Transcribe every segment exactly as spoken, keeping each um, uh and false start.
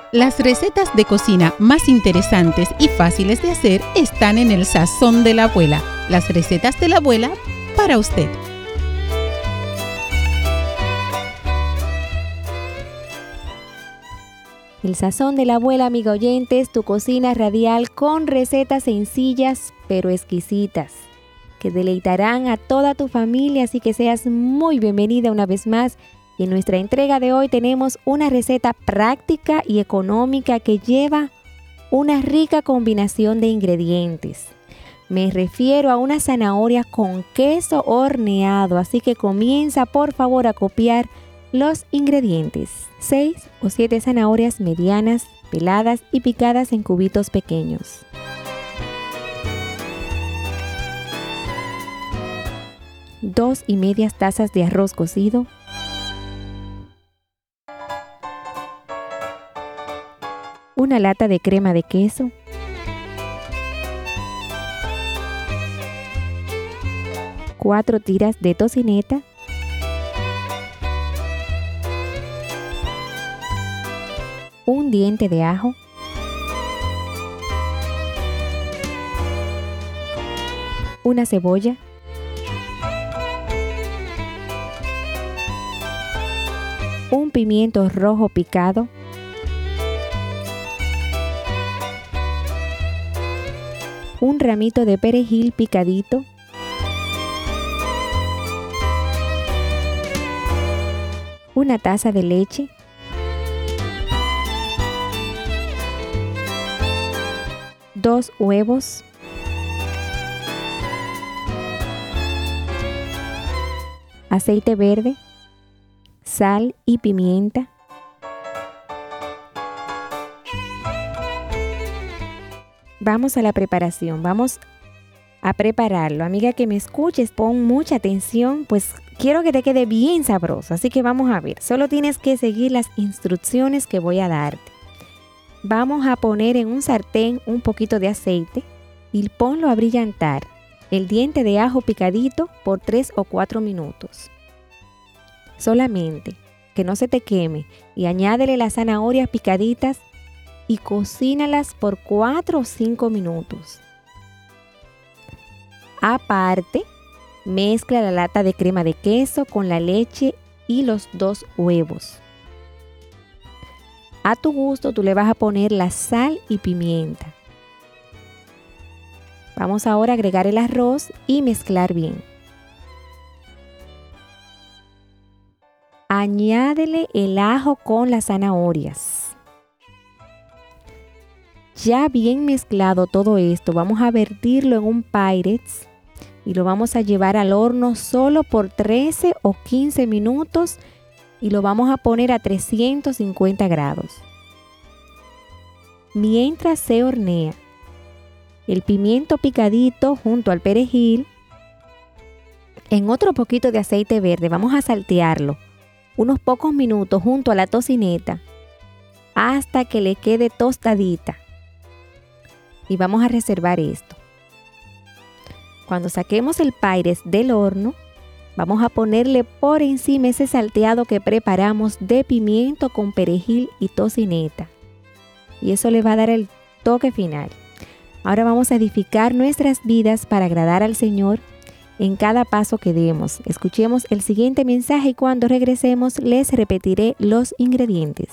Las recetas de cocina más interesantes y fáciles de hacer están en el Sazón de la Abuela. Las recetas de la abuela para usted. El Sazón de la Abuela, amiga oyentes, tu cocina radial con recetas sencillas pero exquisitas que deleitarán a toda tu familia, así que seas muy bienvenida una vez más. Y en nuestra entrega de hoy tenemos una receta práctica y económica que lleva una rica combinación de ingredientes. Me refiero a una zanahoria con queso horneado, así que comienza por favor a copiar los ingredientes. seis o siete zanahorias medianas, peladas y picadas en cubitos pequeños. Dos y medias tazas de arroz cocido. Una lata de crema de queso. Cuatro tiras de tocineta. Un diente de ajo. Una cebolla. Un pimiento rojo picado. Un ramito de perejil picadito. Una taza de leche. Dos huevos. Aceite verde. Sal y pimienta. Vamos a la preparación, vamos a prepararlo. Amiga que me escuches, pon mucha atención, pues quiero que te quede bien sabroso. Así que vamos a ver, solo tienes que seguir las instrucciones que voy a darte. Vamos a poner en un sartén un poquito de aceite y ponlo a brillantar. El diente de ajo picadito por tres o cuatro minutos. Solamente que no se te queme y añádele las zanahorias picaditas y cocínalas por cuatro o cinco minutos. Aparte, mezcla la lata de crema de queso con la leche y los dos huevos. A tu gusto tú le vas a poner la sal y pimienta. Vamos ahora a agregar el arroz y mezclar bien. Añádele el ajo con las zanahorias. Ya bien mezclado todo esto, vamos a vertirlo en un Pyrex y lo vamos a llevar al horno solo por trece o quince minutos y lo vamos a poner a trescientos cincuenta grados. Mientras se hornea, el pimiento picadito junto al perejil, en otro poquito de aceite verde, vamos a saltearlo unos pocos minutos junto a la tocineta hasta que le quede tostadita. Y vamos a reservar esto. Cuando saquemos el Pyrex del horno, vamos a ponerle por encima ese salteado que preparamos de pimiento con perejil y tocineta. Y eso le va a dar el toque final. Ahora vamos a edificar nuestras vidas para agradar al Señor en cada paso que demos. Escuchemos el siguiente mensaje y cuando regresemos les repetiré los ingredientes.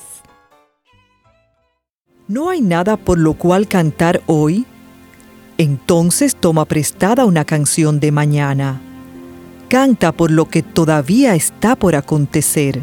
¿No hay nada por lo cual cantar hoy? Entonces toma prestada una canción de mañana. Canta por lo que todavía está por acontecer.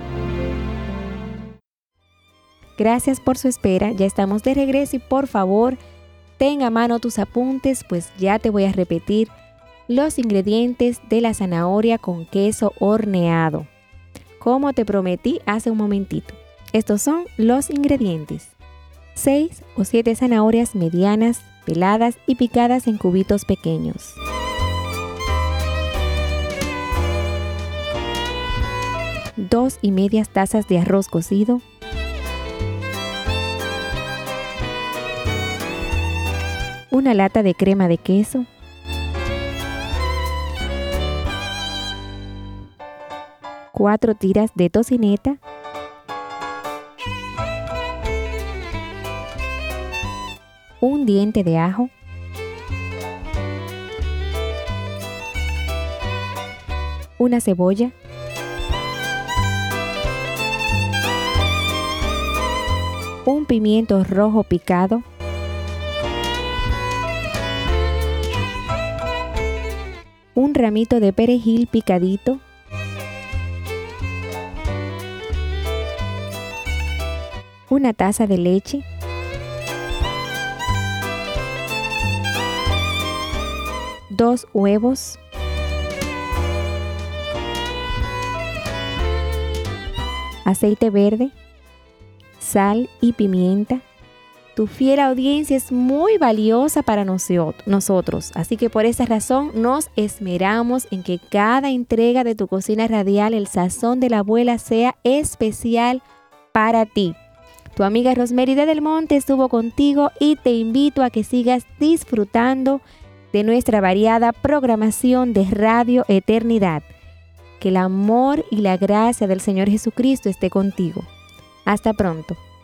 Gracias por su espera, ya estamos de regreso y por favor, ten a mano tus apuntes, pues ya te voy a repetir los ingredientes de la zanahoria con queso horneado, como te prometí hace un momentito. Estos son los ingredientes: seis o siete zanahorias medianas, peladas y picadas en cubitos pequeños. Dos y medias tazas de arroz cocido. Una lata de crema de queso. Cuatro tiras de tocineta. diente de ajo, una cebolla, un pimiento rojo picado, un ramito de perejil picadito, una taza de leche, dos huevos, aceite verde, sal y pimienta. Tu fiel audiencia es muy valiosa para nosotros, así que por esa razón nos esmeramos en que cada entrega de tu cocina radial, El Sazón de la Abuela, sea especial para ti. Tu amiga Rosemary de Del Monte estuvo contigo y te invito a que sigas disfrutando de nuestra variada programación de Radio Eternidad. Que el amor y la gracia del Señor Jesucristo esté contigo. Hasta pronto.